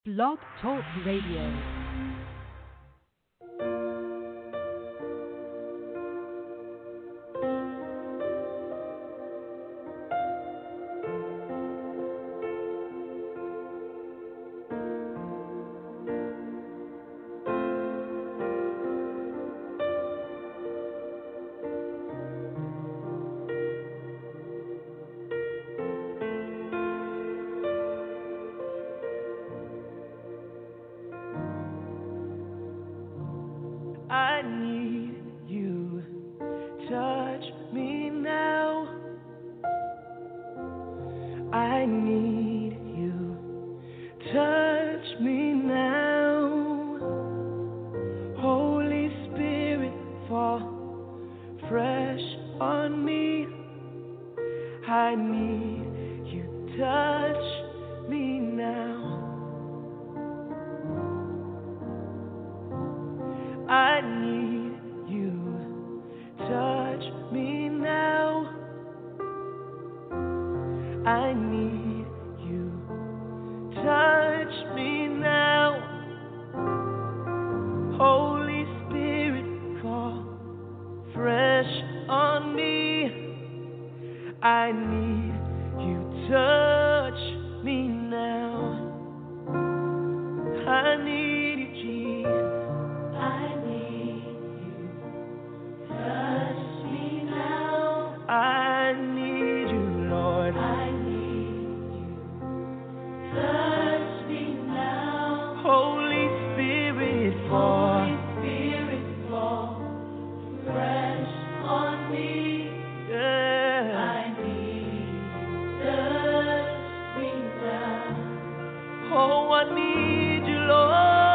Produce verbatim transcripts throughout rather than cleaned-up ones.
Blog Talk Radio. I need you, touch me now. I need you, touch me now. Holy Spirit, fall fresh on me. I need you, touch me now. I need you, touch me now. I need you, touch me now. Holy Spirit, fall fresh on me. I need you, touch me now. I need you, Jesus. I need you, Lord. I need you. Touch me now. Holy Spirit, fall. Holy Spirit, fall fresh on me. Yeah. I need you. Touch me now. Oh, I need you, Lord.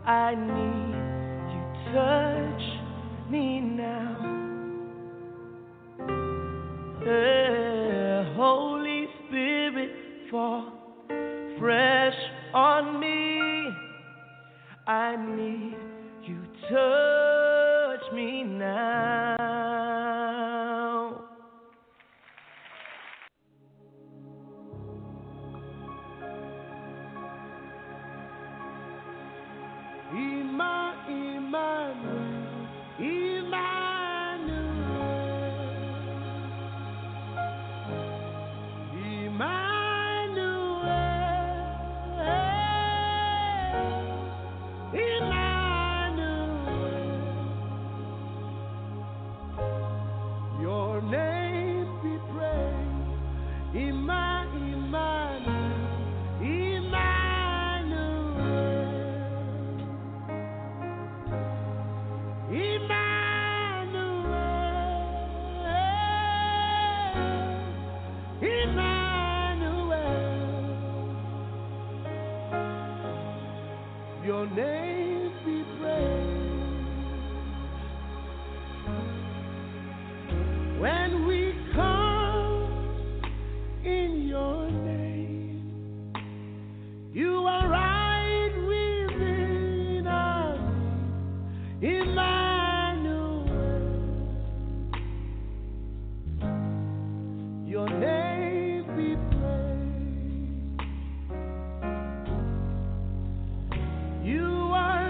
I need you, touch me now. Uh, Holy Spirit, fall fresh on me. I need you, touch me now. Ima, Emmanuel, Emmanuel, Emmanuel, Emmanuel. Your name be praised, Emma, Emmanuel, Emmanuel, Emmanuel, Emmanuel. Your name be praised. When we come in your name, you are right within us, Emmanuel. Your name be praised. You are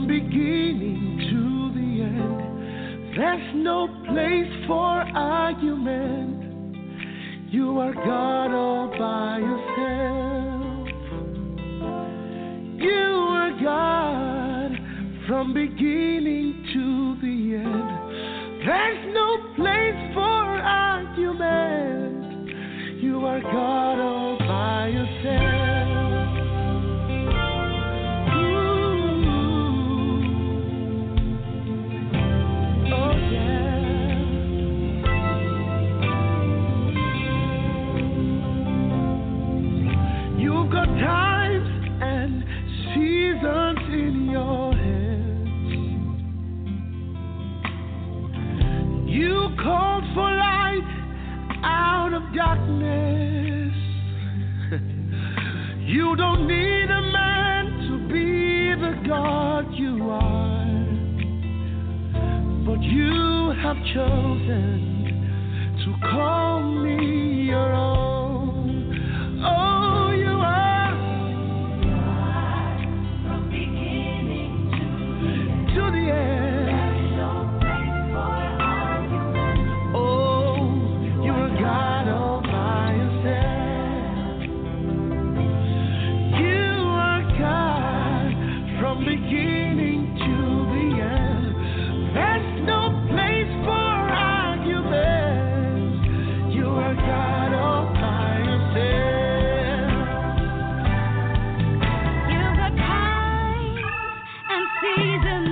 from beginning to the end. There's no place for argument. You are God all by yourself. You are God from beginning to the end. There's no place for argument. You are God all by yourself. Times and seasons in your hands. You called for light out of darkness. You don't need a man to be the God you are, but you have chosen to call me your own. Oh, you are to the end. There's no place for argument. Oh, you are God all by yourself. You are God from beginning to the end. There's no place for argument. You are God all by yourself. You've got time and seasons.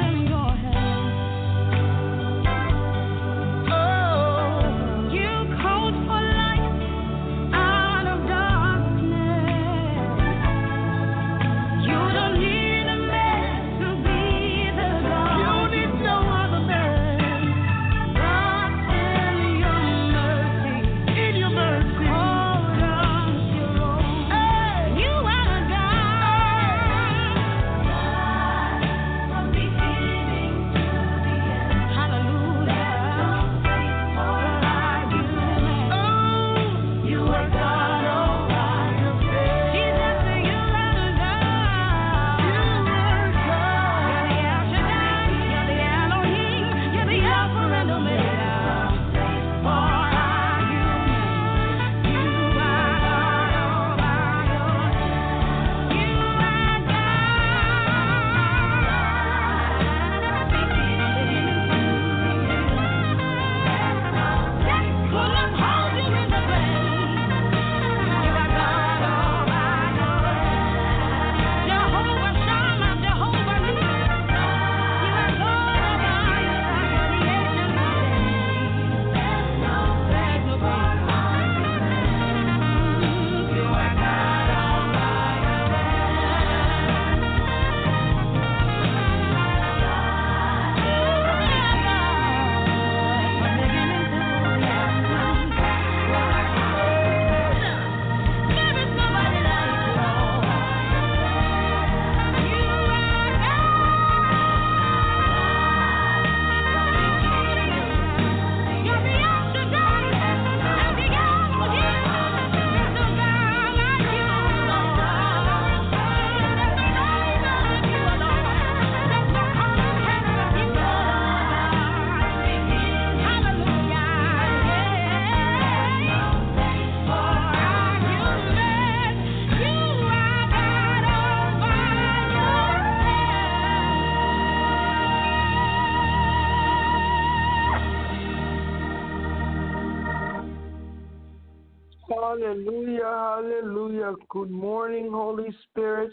Hallelujah, hallelujah. Good morning, Holy Spirit.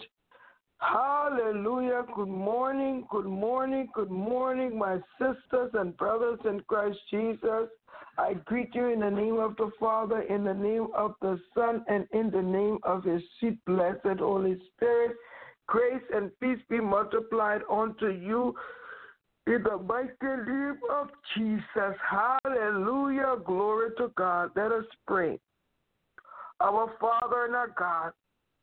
Hallelujah. Good morning, good morning, good morning, my sisters and brothers in Christ Jesus. I greet you in the name of the Father, in the name of the Son, and in the name of his sweet, blessed Holy Spirit. Grace and peace be multiplied unto you in the mighty name of Jesus. Hallelujah. Glory to God. Let us pray. Our Father and our God,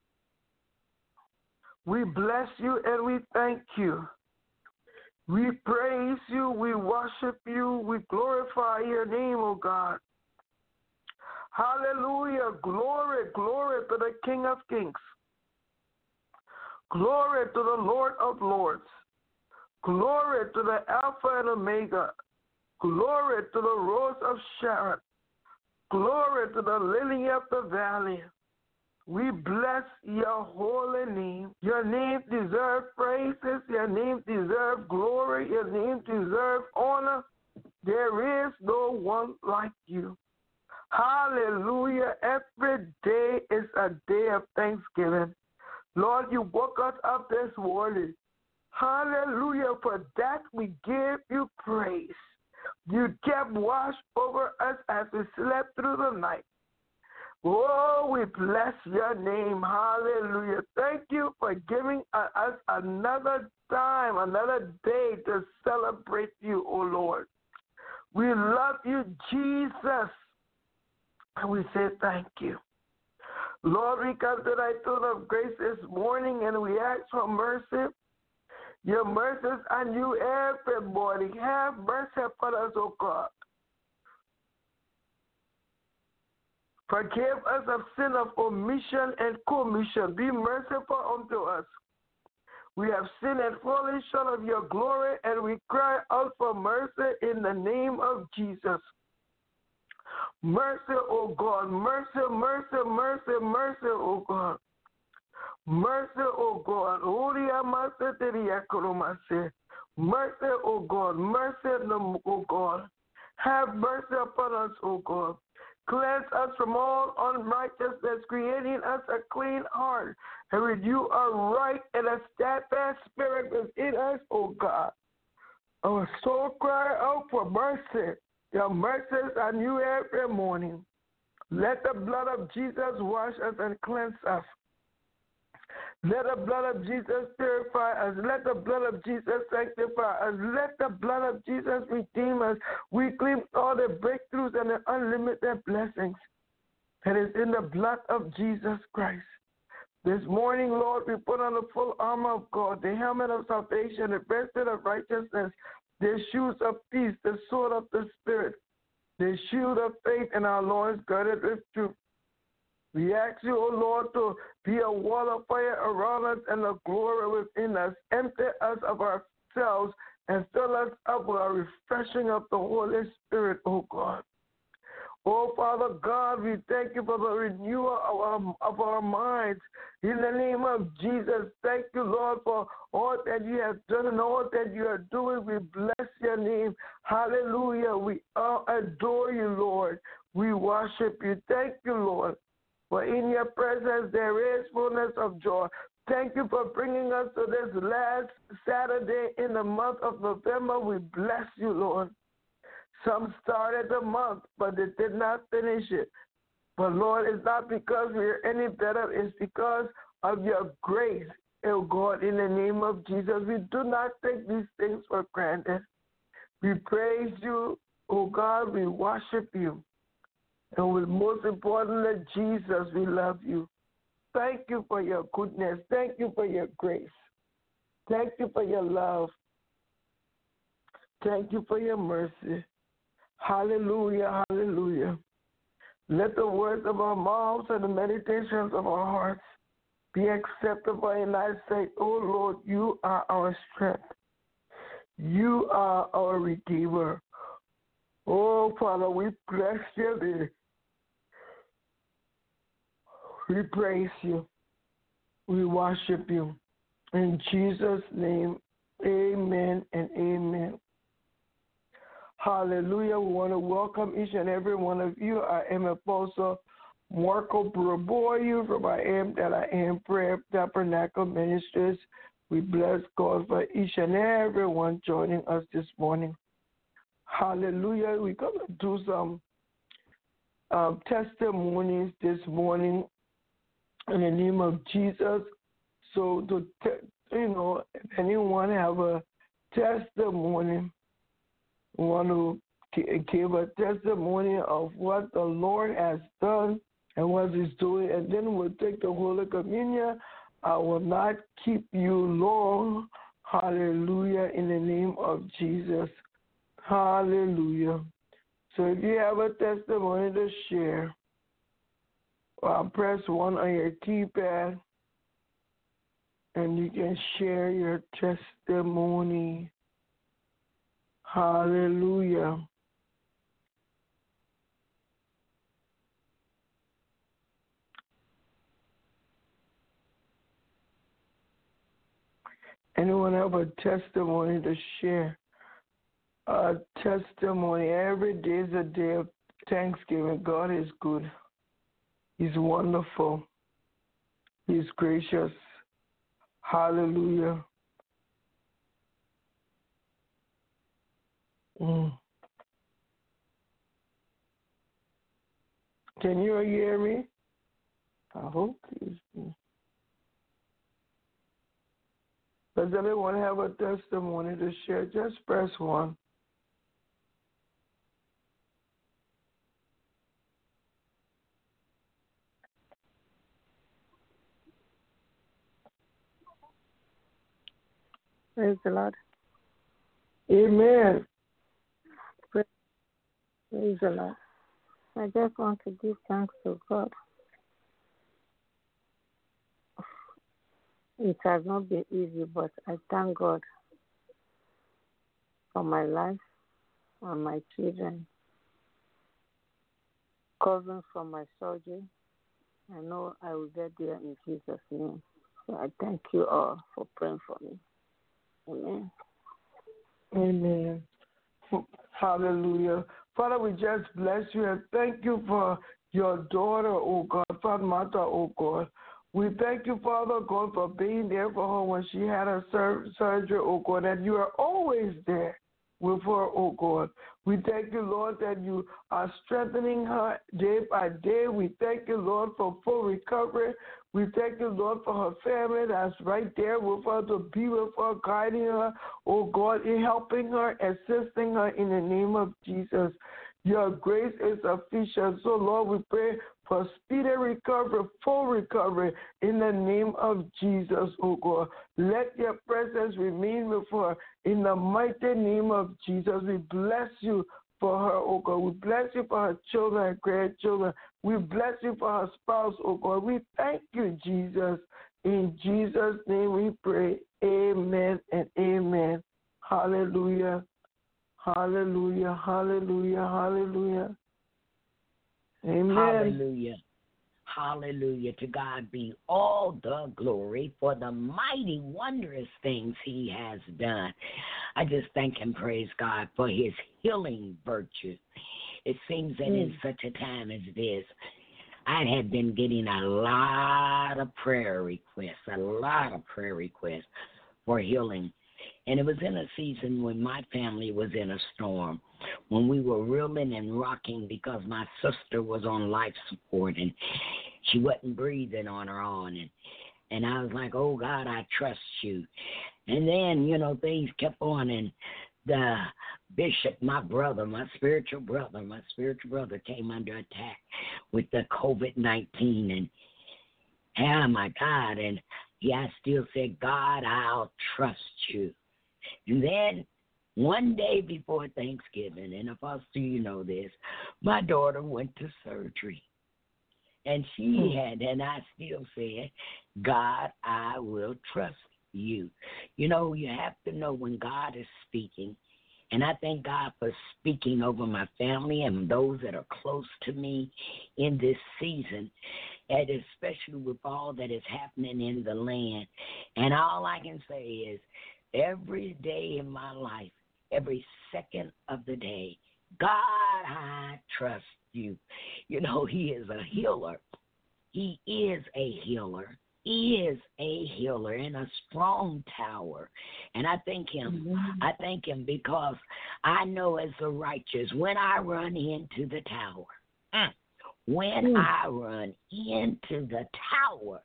we bless you and we thank you. We praise you, we worship you, we glorify your name, O God. Hallelujah. Glory, glory to the King of Kings. Glory to the Lord of Lords. Glory to the Alpha and Omega. Glory to the Rose of Sharon. Glory to the Lily of the Valley. We bless your holy name. Your name deserves praises. Your name deserves glory. Your name deserves honor. There is no one like you. Hallelujah. Every day is a day of thanksgiving. Lord, you woke us up this morning. Hallelujah. For that we give you praise. You kept watch over us as we slept through the night. Oh, we bless your name. Hallelujah. Thank you for giving us another time, another day to celebrate you, oh Lord. We love you, Jesus, and we say thank you. Lord, we come to thy throne of grace this morning, and we ask for mercy. Your mercies are new every morning. Have mercy upon us, O God. Forgive us of sin of omission and commission. Be merciful unto us. We have sinned and fallen short of your glory, and we cry out for mercy in the name of Jesus. Mercy, O God. Mercy, mercy, mercy, mercy, O God. Mercy, O God. Mercy, O God. Mercy, O God. Have mercy upon us, O God. Cleanse us from all unrighteousness, creating us a clean heart, and renew a right and a steadfast spirit within us, O God. Our soul cry out for mercy. Your mercies are new every morning. Let the blood of Jesus wash us and cleanse us. Let the blood of Jesus purify us. Let the blood of Jesus sanctify us. Let the blood of Jesus redeem us. We claim all the breakthroughs and the unlimited blessings that is in the blood of Jesus Christ. This morning, Lord, we put on the full armor of God, the helmet of salvation, the breastplate of righteousness, the shoes of peace, the sword of the Spirit, the shield of faith, and our loins girded with truth. We ask you, O Lord, to be a wall of fire around us and a glory within us. Empty us of ourselves and fill us up with a refreshing of the Holy Spirit, O God. Oh, Father God, we thank you for the renewal of our, of our minds. In the name of Jesus, thank you, Lord, for all that you have done and all that you are doing. We bless your name. Hallelujah. We adore you, Lord. We worship you. Thank you, Lord. For in your presence there is fullness of joy. Thank you for bringing us to this last Saturday in the month of November. We bless you, Lord. Some started the month, but they did not finish it. But, Lord, it's not because we're any better. It's because of your grace, oh God, in the name of Jesus. We do not take these things for granted. We praise you, oh God. We worship you. And with most importantly, Jesus, we love you. Thank you for your goodness. Thank you for your grace. Thank you for your love. Thank you for your mercy. Hallelujah, hallelujah. Let the words of our mouths and the meditations of our hearts be acceptable in thy sight. Oh, Lord, you are our strength. You are our Redeemer. Oh, Father, we bless your name. We praise you. We worship you. In Jesus' name, amen and amen. Hallelujah. We want to welcome each and every one of you. I am Apostle Marco Buraboyu from I Am That I Am Prayer Tabernacle Ministries. We bless God for each and every one joining us this morning. Hallelujah. We're going to do some um, testimonies this morning in the name of Jesus. So, to te- you know, if anyone have a testimony, want to give a testimony of what the Lord has done and what he's doing, and then we'll take the Holy Communion. I will not keep you long. Hallelujah, in the name of Jesus. Hallelujah. So if you have a testimony to share, uh, press one on your keypad, and you can share your testimony. Hallelujah. Anyone have a testimony to share? A testimony. Every day is a day of Thanksgiving. God is good. He's wonderful. He's gracious. Hallelujah. Mm. Can you hear me? I hope you. Does anyone have a testimony to share? Just press one. Praise the Lord. Amen. Praise the Lord. I just want to give thanks to God. It has not been easy, but I thank God for my life and my children. Covering from my surgery. I know I will get there in Jesus' name. So I thank you all for praying for me. Amen. Amen. Hallelujah. Father, we just bless you and thank you for your daughter, oh God, Father Martha, oh God. We thank you, Father God, for being there for her when she had her sur- surgery, oh God, and you are always there with her, oh God. We thank you, Lord, that you are strengthening her day by day. We thank you, Lord, for full recovery. We thank you, Lord, for her family that's right there with her to be with her, guiding her, oh God, in helping her, assisting her in the name of Jesus. Your grace is sufficient. So, Lord, we pray for speedy recovery, full recovery in the name of Jesus, oh God. Let your presence remain with her in the mighty name of Jesus. We bless you for her, oh God. We bless you for her children and grandchildren. We bless you for her spouse, oh God. We thank you, Jesus. In Jesus' name we pray. Amen and amen. Hallelujah. Hallelujah. Hallelujah. Hallelujah. Amen. Hallelujah. Hallelujah. To God be all the glory for the mighty, wondrous things he has done. I just thank and praise God for his healing virtue. It seems that mm. in such a time as this, I had been getting a lot of prayer requests, a lot of prayer requests for healing. And it was in a season when my family was in a storm, when we were reeling and rocking because my sister was on life support and she wasn't breathing on her own. And, and I was like, oh, God, I trust you. And then, you know, things kept on, and the bishop, my brother, my spiritual brother, my spiritual brother came under attack with the COVID nineteen. And, oh, my God, and yeah, I still said, God, I'll trust you. And then one day before Thanksgiving, and Apostle, you know this, my daughter went to surgery. And she had, and I still said, God, I will trust you. You know, you have to know when God is speaking. And I thank God for speaking over my family and those that are close to me in this season, and especially with all that is happening in the land. And all I can say is, every day in my life, every second of the day, God, I trust you. You know, he is a healer. He is a healer. He is a healer and a strong tower. And I thank him. Mm-hmm. I thank him because I know as the righteous, when I run into the tower, mm, when mm. I run into the tower,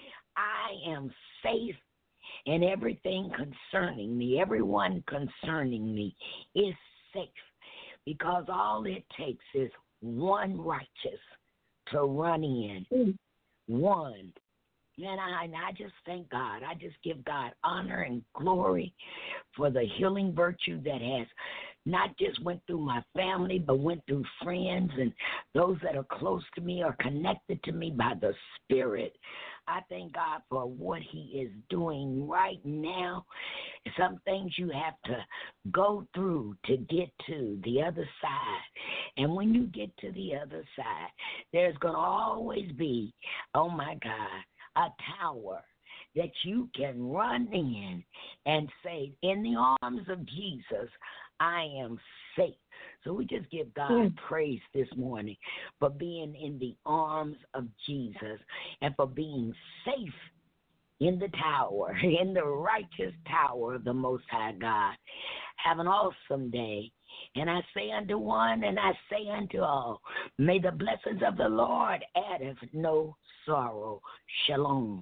I am safe. And everything concerning me, everyone concerning me is safe, because all it takes is one righteous to run in. Mm. One. And I, and I just thank God. I just give God honor and glory for the healing virtue that has not just went through my family, but went through friends and those that are close to me or connected to me by the Spirit. I thank God for what he is doing right now. Some things you have to go through to get to the other side. And when you get to the other side, there's going to always be, oh my God, a tower that you can run in and say, in the arms of Jesus, I am safe. So we just give God mm. praise this morning for being in the arms of Jesus and for being safe in the tower, in the righteous tower of the Most High God. Have an awesome day. And I say unto one, and I say unto all, may the blessings of the Lord addeth no sorrow. Shalom.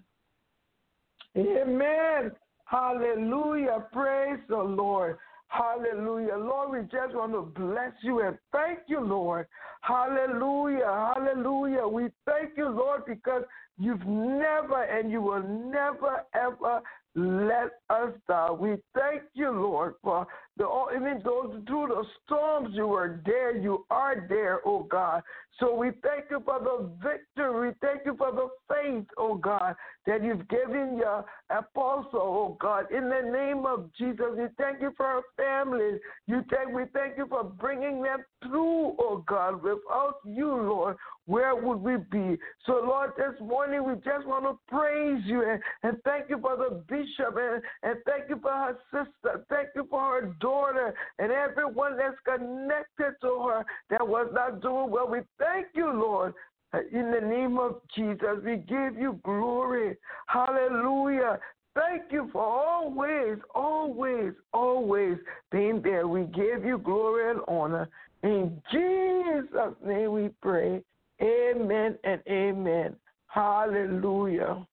Amen. Hallelujah. Praise the Lord. Hallelujah. Lord, we just want to bless you and thank you, Lord. Hallelujah. Hallelujah. We thank you, Lord, because you've never and you will never, ever let us down. We thank you, Lord, for the even though through the storms you were there, you are there, oh God. So we thank you for the victory. We thank you for the faith, oh God, that you've given your apostle, oh God. In the name of Jesus, we thank you for our families. You thank, we thank you for bringing them through, oh God. Without you, Lord, where would we be? So, Lord, this morning we just want to praise you and, and thank you for the bishop and, and thank you for her sister. Thank you for her daughter and everyone that's connected to her that was not doing well. We thank you, Lord. In the name of Jesus, we give you glory. Hallelujah. Thank you for always, always, always being there. We give you glory and honor. In Jesus' name we pray. Amen and amen. Hallelujah.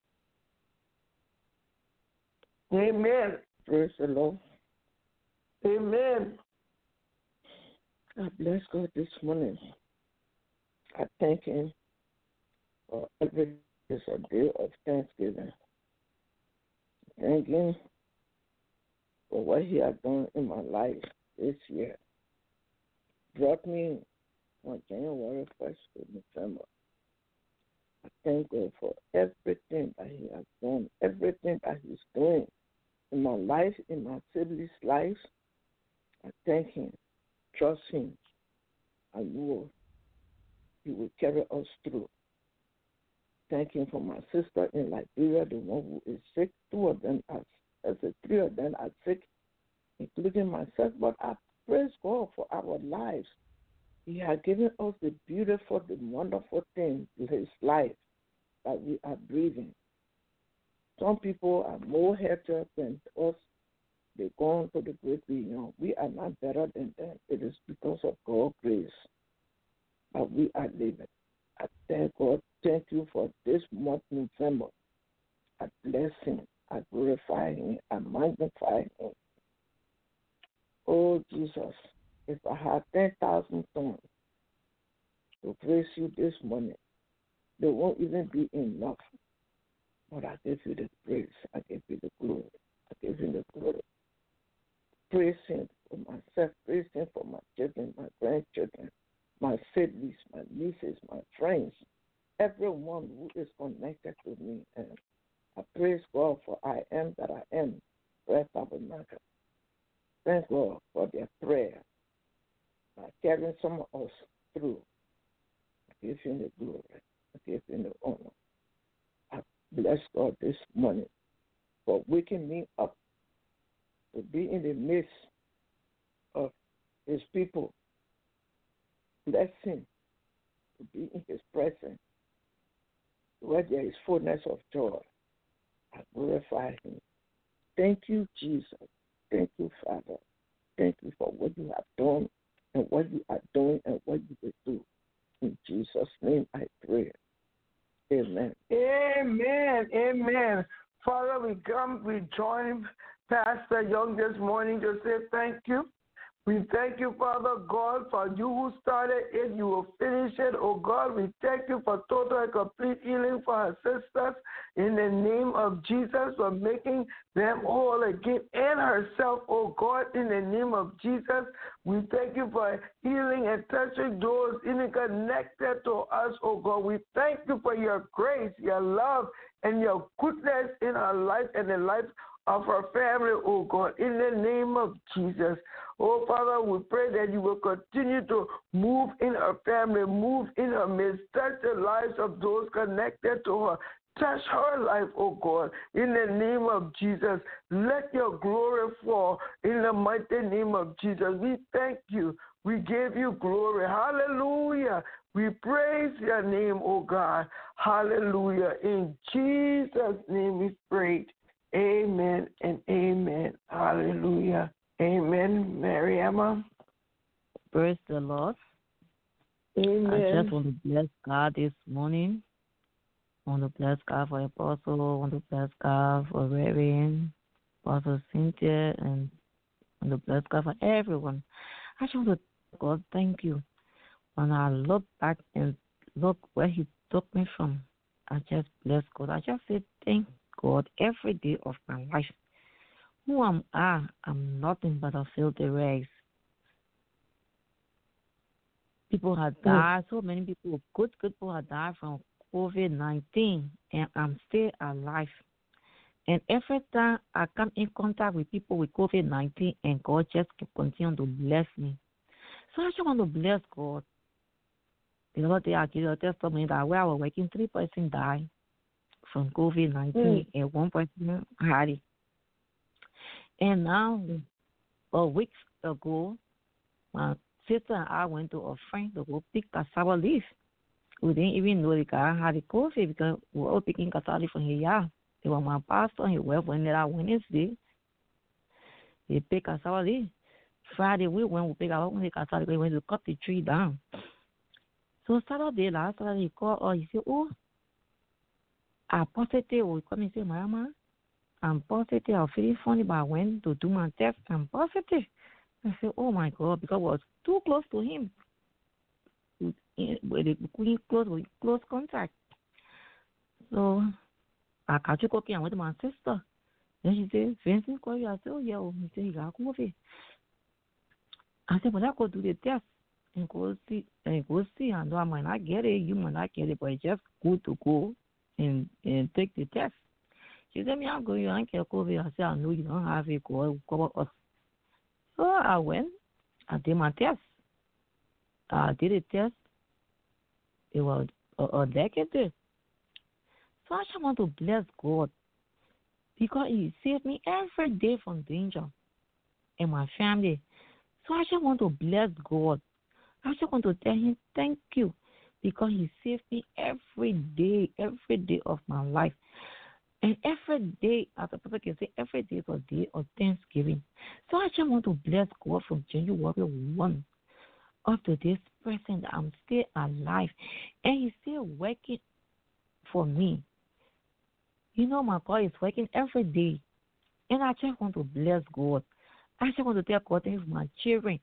Amen. Praise the Lord. Amen. I bless God this morning. I thank him for every it's a day of Thanksgiving. Thank him for what he has done in my life this year. Brought me on January first to November. I thank God for everything that he has done, everything that he's doing in my life, in my siblings' lives. I thank him, trust him, and know he will carry us through. Thank him for my sister in Liberia, the one who is sick. Two of them are, I said, three of them are sick, including myself. But I praise God for our lives. He has given us the beautiful, the wonderful thing in his life that we are breathing. Some people are more healthier than us. They're going to the great beyond. We are not better than them. It is because of God's grace that we are living. I thank God. Thank you for this month, November. I bless him. I glorify him. I magnify him. Oh, Jesus, if I had ten thousand tongues to praise you this morning, they won't even be enough. But I give you the praise. I give you the glory. I give you the glory. Praise him for myself. Praise him for my children, my grandchildren, my siblings, my nieces, my friends, everyone who is connected to me. And I praise God for I am that I am, Prayer Tabernacle. Thank God for their prayer by carrying some of us through. I give him the glory. I give him the honor. I bless God this morning for waking me up to be in the midst of his people. Bless him to be in his presence where there is fullness of joy. I glorify him. Thank you, Jesus. Thank you, Father. Thank you for what you have done and what you are doing and what you will do. In Jesus' name I pray. Amen. Amen. Amen. Father, we come, we join Pastor Young this morning to say thank you. We thank you, Father God, for you who started it, you will finish it. Oh God, we thank you for total and complete healing for our sisters in the name of Jesus, for making them whole again and herself, oh God, in the name of Jesus. We thank you for healing and touching those even connected to us, oh God. We thank you for your grace, your love, and your goodness in our life and the life of our family, oh God, in the name of Jesus. Oh, Father, we pray that you will continue to move in our family, move in our midst, touch the lives of those connected to her. Touch her life, oh God, in the name of Jesus. Let your glory fall in the mighty name of Jesus. We thank you. We give you glory. Hallelujah. We praise your name, oh God. Hallelujah. In Jesus' name we pray. Amen and amen. Hallelujah. Amen. Mary Emma. Praise the Lord. Amen. I just want to bless God this morning. I want to bless God for Apostle. I want to bless God for Reverend, Apostle Cynthia, and I want to bless God for everyone. I just want to tell God, thank you. When I look back and look where He took me from, I just bless God. I just say thank God every day of my life. Who am I? I'm nothing but a filthy rags. People have died. So many people, good people have died from COVID nineteen, and I'm still alive. And every time I come in contact with people with COVID nineteen, and God just continue to bless me. So I just want to bless God. The other day I gave a testimony that where I was working, three persons died from COVID nineteen, mm. and one person had it. And now, a week ago, my sister and I went to a friend to go pick cassava leaf. We didn't even know the guy had the COVID because we were all picking cassava leaf from his yard. It was my pastor and his wife went there on Wednesday. They picked cassava leaf. Friday, we went to pick our cassava leaf. We went to cut the tree down. So Saturday, last Saturday, he called us. He said, oh, I'm positive. We come and say, Mama, I'm positive. I feel funny, but I went to do my test. I'm positive. I said, oh, my God, because I was too close to him. We couldn't close, we close contact. So I catch a copy and went to my sister. Then she said, Vincent called you. I said, oh, yeah. He said, he got COVID. I said, well, I go do the test and go see. And go see. I know I might not get it. You might not get it, but it's just good to go and, and take the test. She said, me, I'm going, you don't get COVID. I said, I know you don't have it. Go cover us. So I went. I did my test. I did a test. It was a, a negative. So I just want to bless God because He saved me every day from danger and my family. So I just want to bless God. I just want to tell Him thank you because He saved me every day, every day of my life. And every day, as a person can say, every day is a day of Thanksgiving. So I just want to bless God from January first up to this present. I'm still alive. And He's still working for me. You know, my God is working every day. And I just want to bless God. I just want to tell God thanks for my children,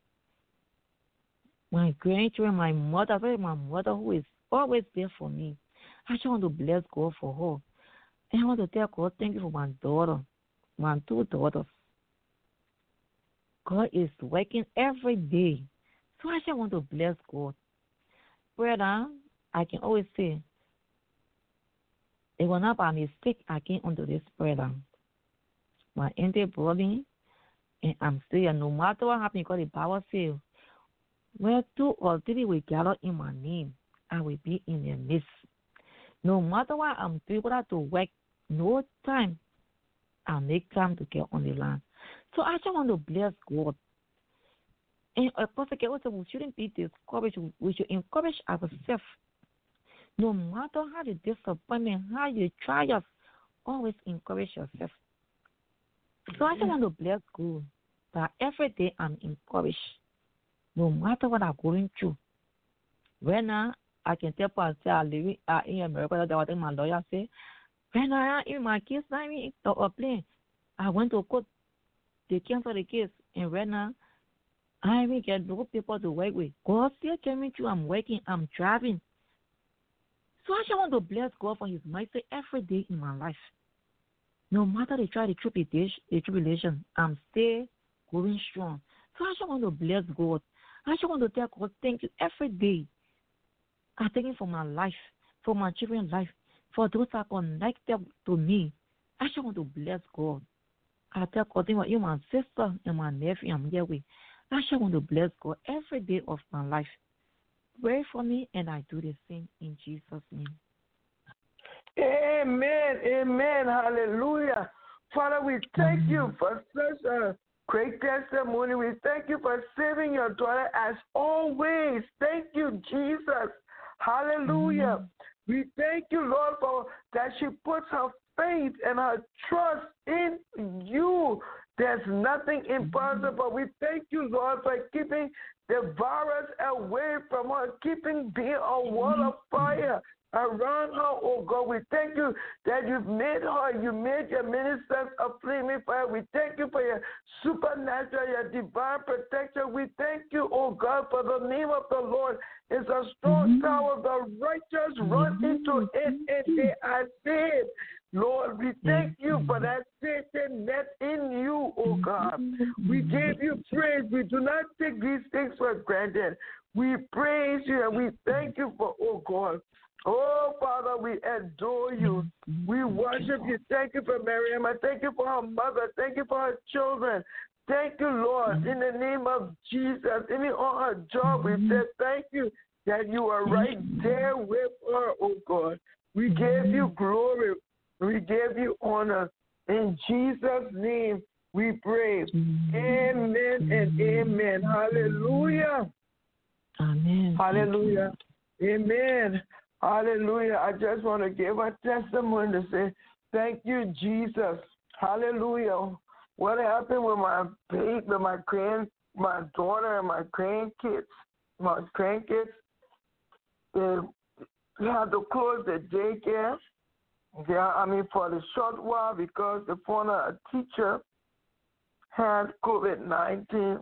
my grandchildren, my mother, my mother who is always there for me. I just want to bless God for her. And I want to tell God thank you for my daughter, my two daughters. God is working every day. So I just want to bless God. Brother, I can always say, it was not by mistake I came onto this prayer. My auntie brought me, and I'm still here. No matter what happens, because the Bible says, where two or three will gather in my name, I will be in their midst. No matter what I'm able to work, no time, I make time to get on the line. So I just want to bless God. And Apostle also, we shouldn't be discouraged. We should encourage ourselves. No matter how the disappointment, how the trials, always encourage yourself. So I just want to bless God that every day I'm encouraged. No matter what I'm going through. Right now, I can tell people I live uh, in America. That's what my lawyer say. When I in my case, I mean, a plane. I went to court. They canceled the case, and right now, I even get no people to work with. God still came me through. I'm working. I'm driving. So I just want to bless God for his mercy every day in my life. No matter the try the tribulation, the tribulation, I'm still going strong. So I just want to bless God. I just want to tell God thank you every day. I thank him for my life, for my children's life, for those that are connected to me. I just want to bless God. I tell God, you my sister and my nephew, I'm here with. I just want to bless God every day of my life. Pray for me, and I do the same in Jesus' name. Amen. Amen. Hallelujah. Father, we thank mm-hmm. you for such a great testimony. We thank you for saving your daughter as always. Thank you, Jesus. Hallelujah. Mm-hmm. We thank you, Lord, for that she puts her faith and her trust in you. There's nothing impossible. We thank you, Lord, for keeping the virus away from her, keeping being a wall of fire around her, oh God. We thank you that you've made her, you made your ministers a flaming fire. We thank you for your supernatural, your divine protection. We thank you, oh God, for the name of the Lord is a strong tower. The righteous run into it and they are saved. Lord, we thank you for that safety net in you, oh God. We give you praise. We do not take these things for granted. We praise you and we thank you for, oh God. Oh, Father, we adore you. We worship you. Thank you for Miriam. I thank you for her mother. Thank you for her children. Thank you, Lord, in the name of Jesus. Even on her job, we said thank you that you are right there with her, oh God. We give you glory. We give you honor. In Jesus' name we pray. Amen and amen. Hallelujah. Amen. Hallelujah. Amen. Hallelujah. I just want to give a testimony to say, thank you, Jesus. Hallelujah. What happened with my baby, with my grand, my daughter and my grandkids, my grandkids, they had to close the daycare. Yeah, I mean, for the short while because the former teacher had COVID nineteen.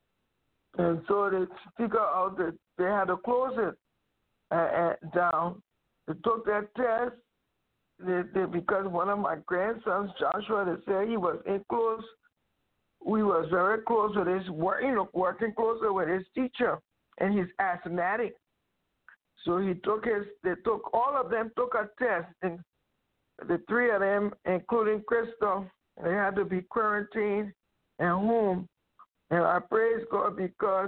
And so they figured out that they had to close it uh, uh, down. They took that test they, they, because one of my grandsons, Joshua, they said he was in close. We was very close with his, you know, working closer with his teacher, and he's asthmatic. So he took his, they took, all of them took a test, and the three of them, including Crystal, they had to be quarantined at home. And I praise God because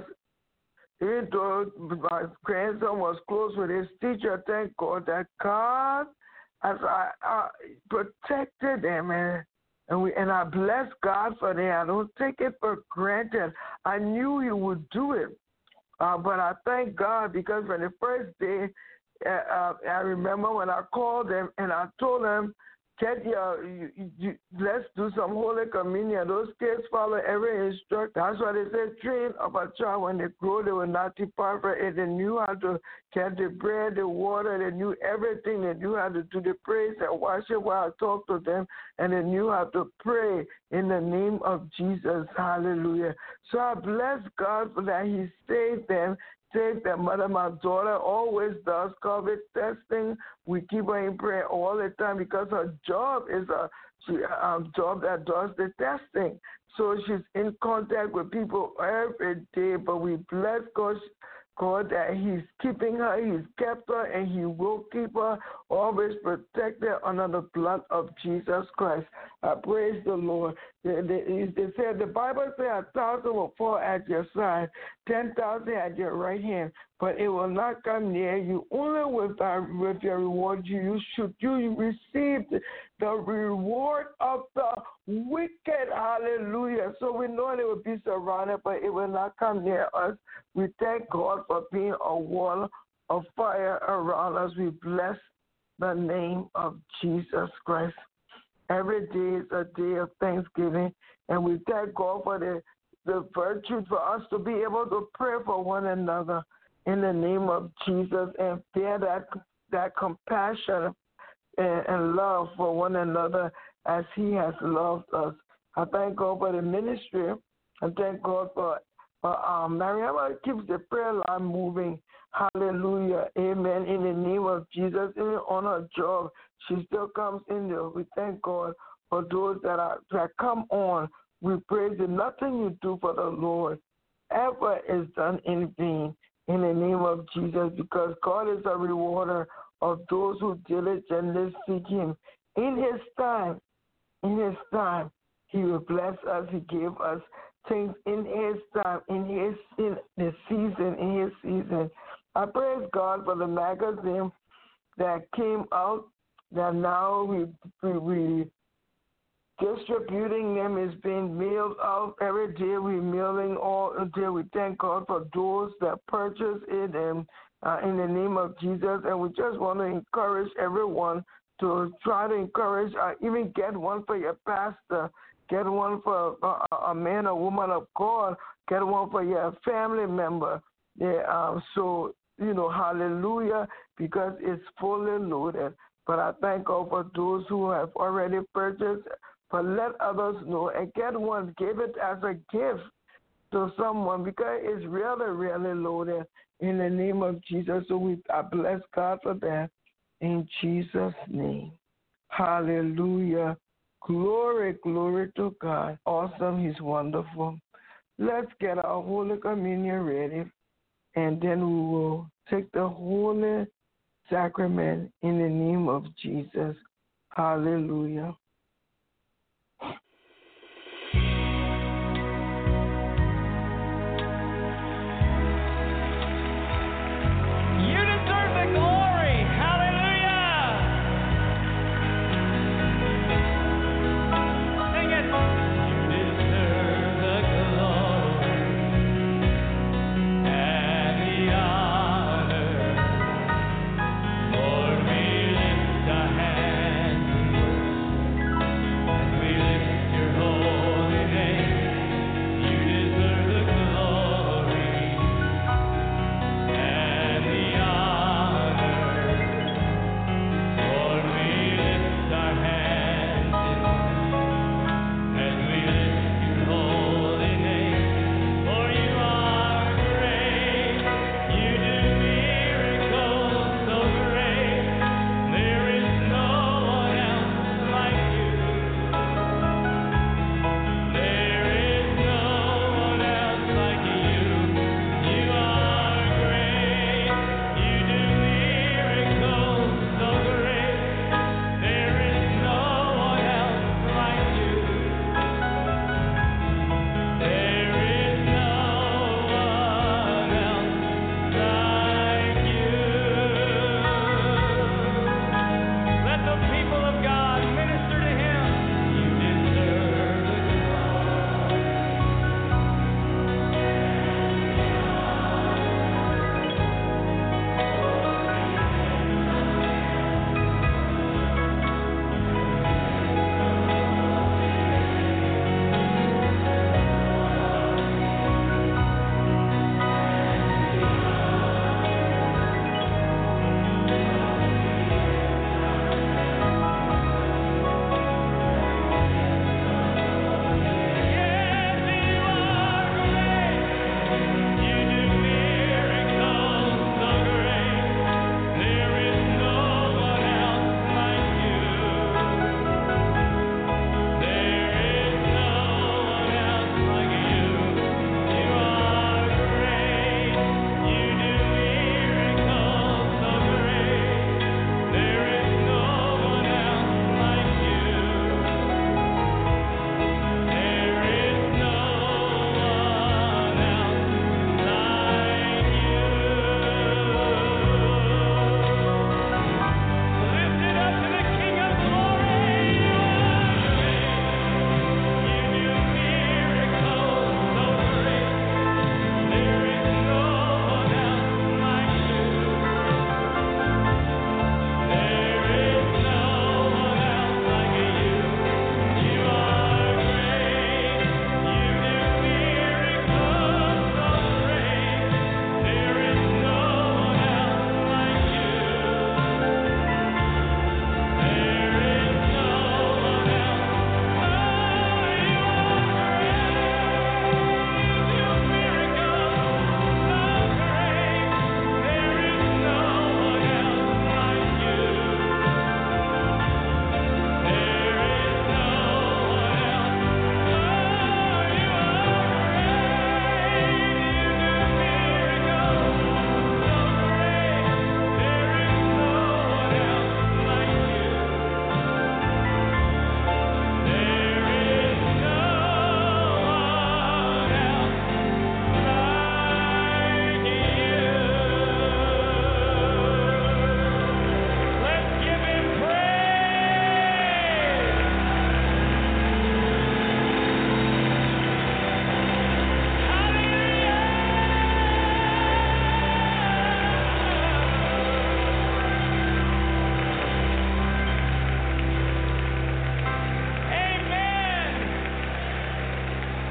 even though my grandson was close with his teacher, thank God that God has I, I protected them, and and, we, and I bless God for that. I don't take it for granted. I knew He would do it, uh, but I thank God because for the first day, uh, uh, I remember when I called them and I told them, Get your, you, you, let's do some Holy Communion. Those kids follow every instruction. That's why they say train of a child when they grow, they will not depart from it. They knew how to get the bread, the water. They knew everything. They knew how to do the praise and worship while I talked to them. And they knew how to pray in the name of Jesus. Hallelujah. So I bless God for that. He saved them. That mother, my daughter, always does COVID testing. We keep her in prayer all the time because her job is a she, um, job that does the testing. So she's in contact with people every day. But we bless God, God that He's keeping her, He's kept her, and He will keep her, always protect her under the blood of Jesus Christ. I praise the Lord. They, they, they said, the Bible says a thousand will fall at your side, ten thousand at your right hand, but it will not come near you. Only with, our, with your reward you, you should you receive the, the reward of the wicked. Hallelujah. So we know they will be surrounded, but it will not come near us. We thank God for being a wall of fire around us. We bless the name of Jesus Christ. Every day is a day of thanksgiving, and we thank God for the, the virtue for us to be able to pray for one another in the name of Jesus and bear that, that compassion and, and love for one another as He has loved us. I thank God for the ministry. I thank God for But um, Mariama keeps the prayer line moving. Hallelujah. Amen. In the name of Jesus, even on her job, she still comes in there. We thank God for those that are that come on. We praise you. Nothing you do for the Lord ever is done in vain in the name of Jesus, because God is a rewarder of those who diligently seek him. In his time, in his time, he will bless us. He gave us things in his time, in his in the season, in his season. I praise God for the magazine that came out, that now we we, we distributing them is being mailed out every day. We're mailing all day. We thank God for those that purchase it and uh, in the name of Jesus. And we just want to encourage everyone to try to encourage, uh, even get one for your pastor, get one for a, a man or woman of God, get one for your family member. Yeah, um, so, you know, hallelujah, because it's fully loaded. But I thank God for those who have already purchased. But let others know and get one. Give it as a gift to someone because it's really, really loaded in the name of Jesus. So we I bless God for that in Jesus' name. Hallelujah. Glory, glory to God. Awesome. He's wonderful. Let's get our Holy Communion ready, and then we will take the Holy Sacrament in the name of Jesus. Hallelujah.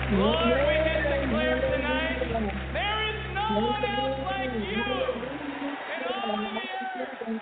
Lord, we can declare tonight, there is no one else like you in all of the earth.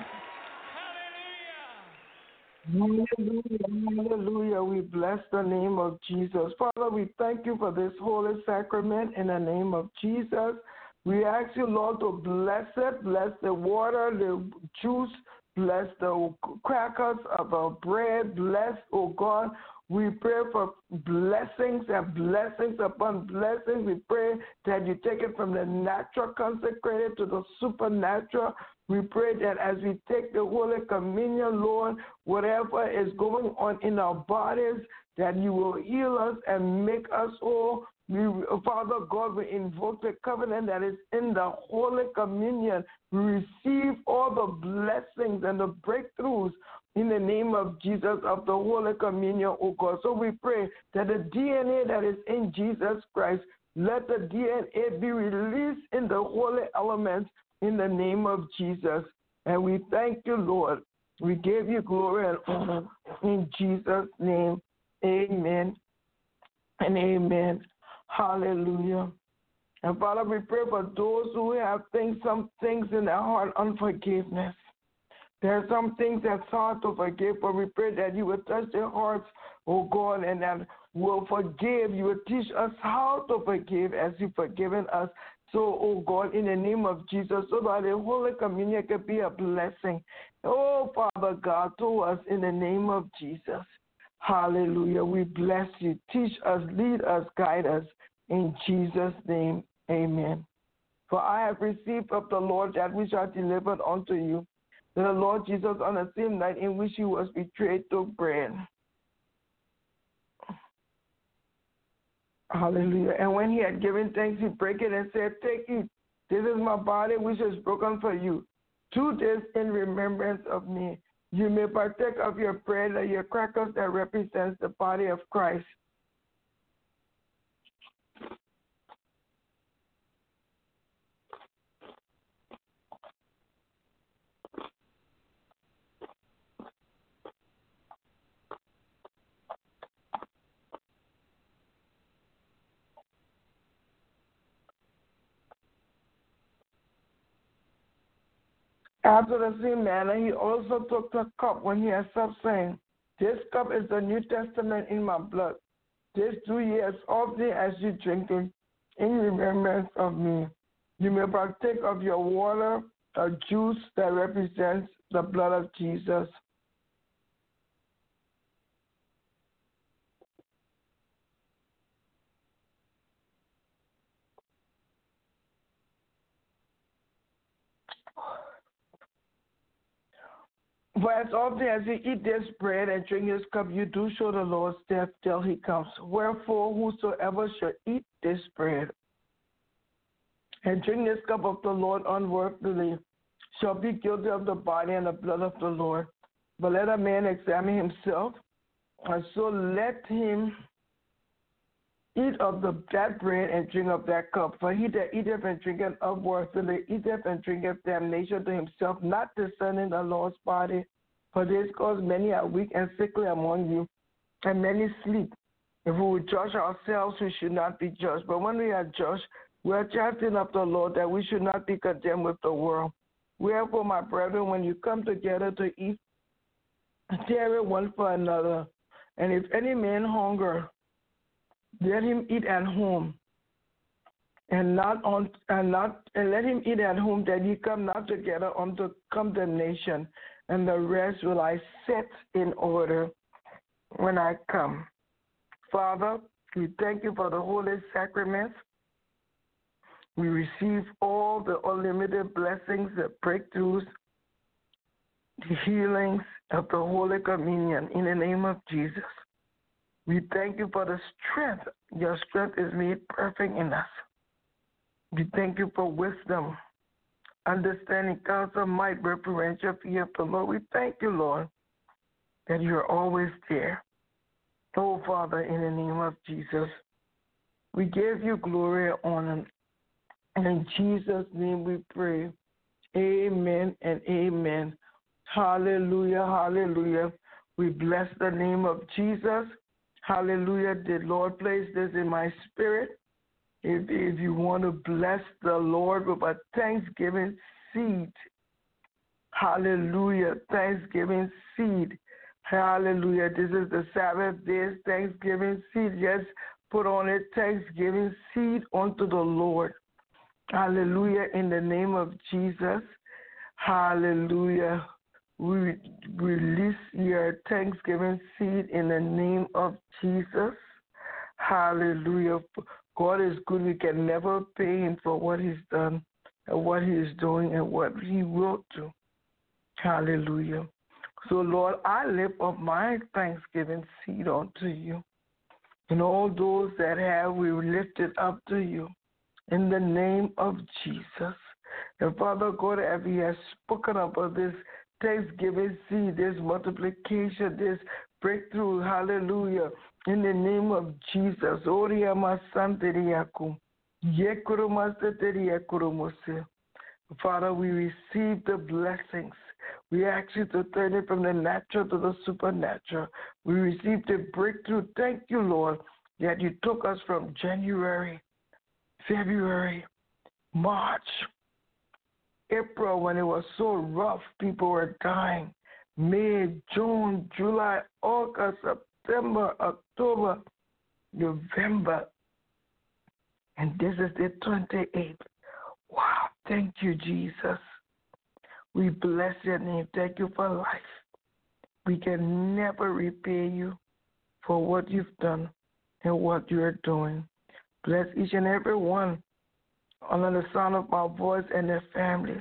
Hallelujah. Hallelujah, hallelujah. We bless the name of Jesus. Father, we thank you for this holy sacrament in the name of Jesus. We ask you, Lord, to bless it, bless the water, the juice, bless the crackers of the bread, bless, oh God. We pray for blessings and blessings upon blessings. We pray that you take it from the natural consecrated to the supernatural. We pray that as we take the Holy Communion, Lord, whatever is going on in our bodies, that you will heal us and make us whole. We, Father God, we invoke the covenant that is in the Holy Communion. We receive all the blessings and the breakthroughs in the name of Jesus of the Holy Communion, oh God. So we pray that the D N A that is in Jesus Christ, let the D N A be released in the holy elements in the name of Jesus. And we thank you, Lord. We give you glory and honor in Jesus' name. Amen and amen. Hallelujah. And Father, we pray for those who have things, some things in their heart, unforgiveness. There are some things that's hard to forgive, but we pray that you will touch their hearts, oh God, and that will forgive. You will teach us how to forgive as you've forgiven us. So, oh God, in the name of Jesus, so that the Holy Communion can be a blessing. Oh, Father God, to us in the name of Jesus. Hallelujah. We bless you. Teach us, lead us, guide us. In Jesus' name, amen. For I have received of the Lord that which I delivered unto you, that the Lord Jesus, on the same night in which he was betrayed, took bread. Hallelujah. And when he had given thanks, he broke it and said, take it. This is my body which is broken for you. Do this in remembrance of me. You may partake of your bread or your crackers that represents the body of Christ. After the same manner, he also took the cup when he had supped, saying, this cup is the New Testament in my blood. This do ye as often as you drink it in remembrance of me. You may partake of your water, a juice that represents the blood of Jesus. For as often as you eat this bread and drink this cup, you do show the Lord's death till he comes. Wherefore, whosoever shall eat this bread and drink this cup of the Lord unworthily shall be guilty of the body and the blood of the Lord. But let a man examine himself, and so let him eat of the, that bread and drink of that cup. For he that eateth and drinketh unworthily eateth and drinketh damnation to himself, not discerning the Lord's body. For this cause many are weak and sickly among you, and many sleep. If we would judge ourselves, we should not be judged. But when we are judged, we are chastened of the Lord, that we should not be condemned with the world. Wherefore, my brethren, when you come together to eat, tarry one for another. And if any man hunger, let him eat at home, and not on, and not, and let him eat at home, that ye come not together unto condemnation. And the rest will I set in order when I come. Father, we thank you for the holy sacraments. We receive all the unlimited blessings, the breakthroughs, the healings of the Holy Communion in the name of Jesus. We thank you for the strength. Your strength is made perfect in us. We thank you for wisdom, understanding, counsel, might, reverential fear of the Lord. We thank you, Lord, that you're always there. Oh, Father, in the name of Jesus, we give you glory and honor. And in Jesus' name we pray. Amen and amen. Hallelujah, hallelujah. We bless the name of Jesus. Hallelujah. The Lord placed this in my spirit. If, if you want to bless the Lord with a Thanksgiving seed, hallelujah, Thanksgiving seed. Hallelujah. This is the Sabbath day's Thanksgiving seed. Just put on it Thanksgiving seed unto the Lord. Hallelujah. In the name of Jesus. Hallelujah. We release your Thanksgiving seed in the name of Jesus. Hallelujah. God is good. We can never pay him for what he's done and what he is doing and what he will do. Hallelujah. So, Lord, I lift up my Thanksgiving seed unto you. And all those that have, we lift it up to you in the name of Jesus. And Father God, as he has spoken about this Thanksgiving seed, this multiplication, this breakthrough, hallelujah, in the name of Jesus. Father, we receive the blessings. We ask you to turn it from the natural to the supernatural. We receive the breakthrough. Thank you, Lord, that you took us from January, February, March, April, when it was so rough, people were dying. May, June, July, August, September, October, November. And this is the twenty-eighth. Wow, thank you, Jesus. We bless your name. Thank you for life. We can never repay you for what you've done and what you're doing. Bless each and every one under the sound of my voice and their families.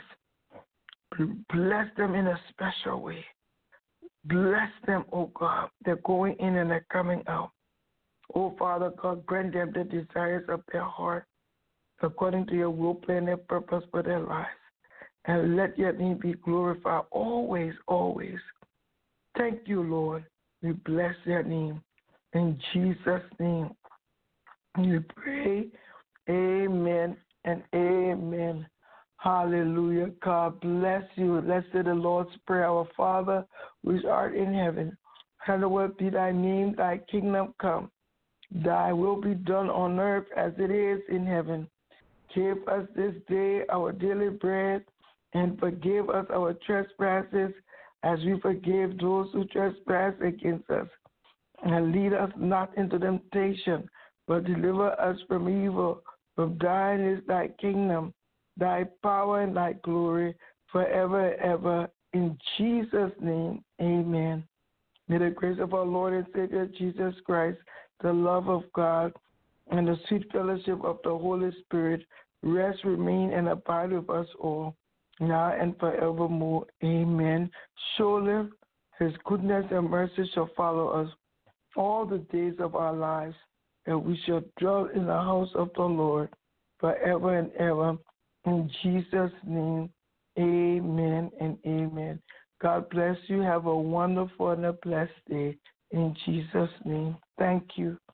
Bless them in a special way. Bless them, oh God. They're going in and they're coming out. Oh, Father God, grant them the desires of their heart according to your will, plan, and purpose for their lives. And let your name be glorified always, always. Thank you, Lord. We bless your name. In Jesus' name, we pray. Amen and amen. Hallelujah. God bless you. Let's say the Lord's Prayer. Our Father, which art in heaven, hallowed be thy name, thy kingdom come. Thy will be done on earth as it is in heaven. Give us this day our daily bread, and forgive us our trespasses as we forgive those who trespass against us. And lead us not into temptation, but deliver us from evil. For thine is thy kingdom, thy power, and thy glory, forever and ever. In Jesus' name, amen. May the grace of our Lord and Savior Jesus Christ, the love of God, and the sweet fellowship of the Holy Spirit rest, remain, and abide with us all, now and forevermore. Amen. Surely his goodness and mercy shall follow us all the days of our lives, and we shall dwell in the house of the Lord forever and ever. In Jesus' name, amen and amen. God bless you. Have a wonderful and a blessed day. In Jesus' name, thank you.